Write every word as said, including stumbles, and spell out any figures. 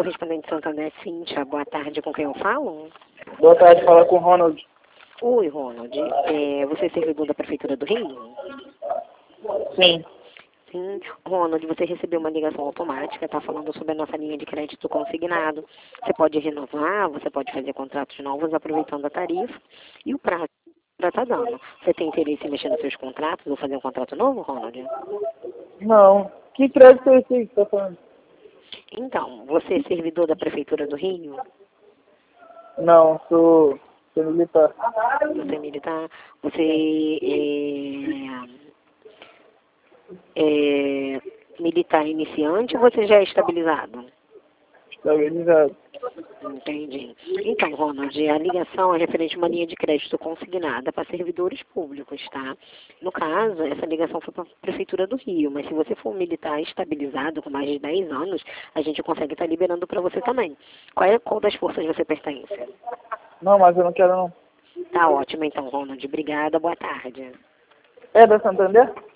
correspondente Santander, Cíntia. Boa tarde, com quem eu falo? Boa tarde, fala com o Ronald. Oi, Ronald. É, você é servidor da Prefeitura do Rio? Sim. Sim. Ronald, você recebeu uma ligação automática, está falando sobre a nossa linha de crédito consignado. Você pode renovar, você pode fazer contratos novos aproveitando a tarifa e o prazo já está dando. Você tem interesse em mexer nos seus contratos ou fazer um contrato novo, Ronald? Não. Que crédito é esse aí que você tá falando? Então, você é servidor da Prefeitura do Rio? Não, sou, sou militar. Você é militar? Você é, é militar iniciante ou você já é estabilizado? Estabilizado. Entendi. Então, Ronald, a ligação é referente a uma linha de crédito consignada para servidores públicos, tá? No caso, essa ligação foi para a Prefeitura do Rio, mas se você for um militar estabilizado com mais de dez anos, a gente consegue estar liberando para você também. Qual, é, qual das forças você pertence? Não, mas eu não quero não. Tá ótimo, então, Ronald. Obrigada, boa tarde. É da Santander?